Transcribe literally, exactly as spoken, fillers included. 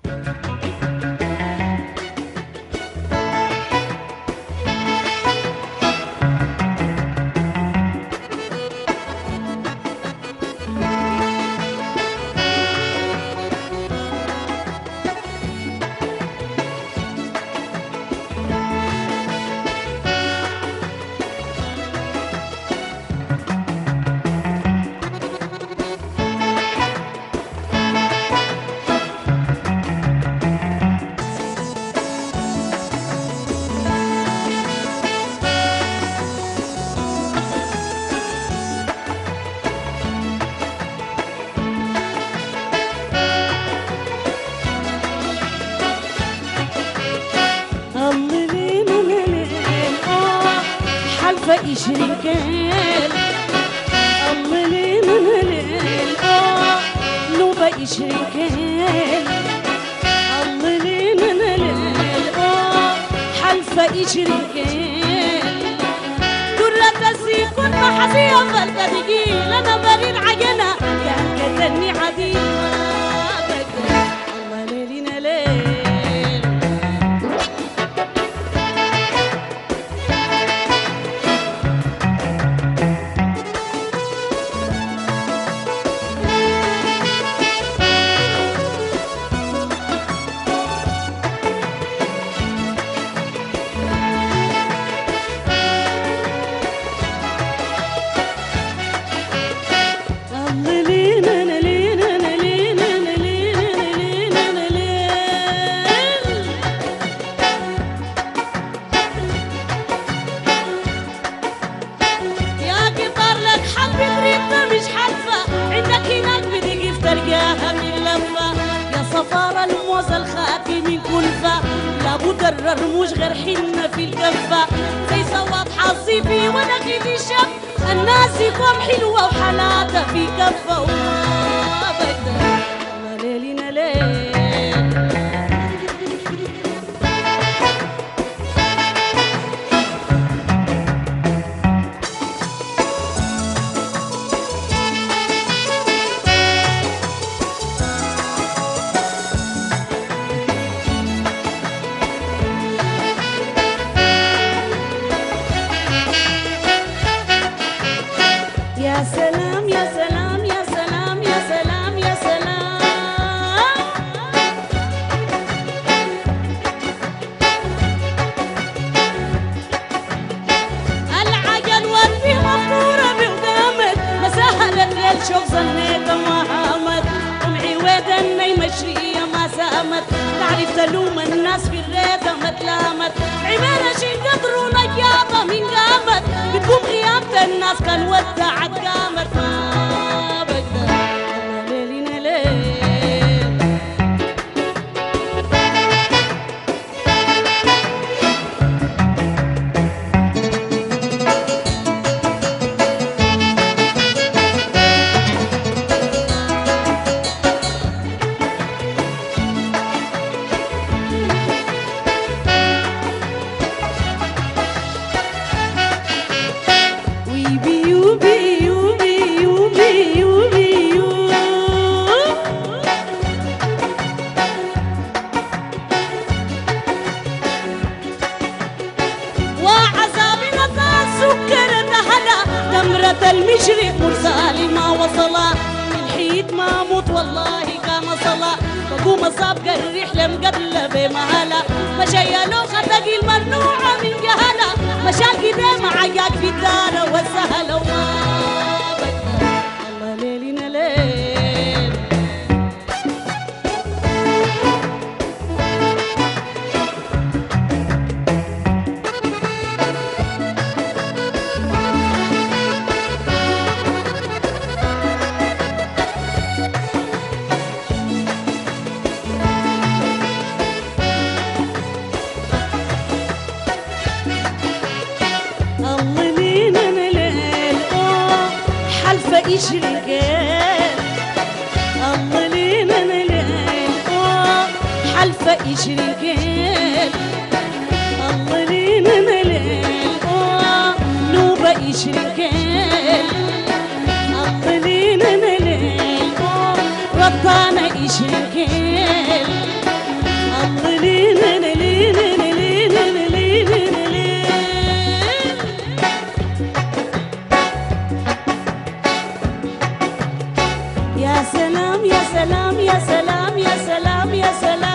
يشري كيل الله لين ليل اه نوبة يشري كيل الله لين ليل اه حلفة يشري كيل درة السيكون محسية فلتة تقيل أنا بريد عجنة كان كتني عديل ما بدل الله ليلين ليل صفار الموز الخاتي من كلفة لابد الرموش غير حنة في الكفة زي صوت حصيفي ونخيل الشب الناس يكون حلوة وحالاتها في كفة وما بقدر الله ليلنا ليل يا سلام يا سلام يا سلام يا سلام يا سلام العجل والفي مفطورة بقدامك مسهلت للشوق ظنيت ما هامت ومعواد النيمة الشقية ما سامت تعرف تلوم الناس في الريدة ما تلامت عمالة شي قدروا نجابة من قامت بتقوم غيابة الناس كان ودعت قامت ما بقدر الله ليلنا ليل المشرق مرسالي ما وصلا الحيد ما موت والله كان صلا بقوم اصاب الرحله مقبله بمهلا مشيلو خطق الممنوعه من جهله مشاكي دايما عياك في الدار والسهله وما بقدر الله ليلنا ليل يشري كيل الله لينا ليل اه حلفة يشري كيل الله لينا ليل اه نوبة يشري كيل الله لينا ليل اه رطانة يشري كيل يا سلام يا سلام يا سلام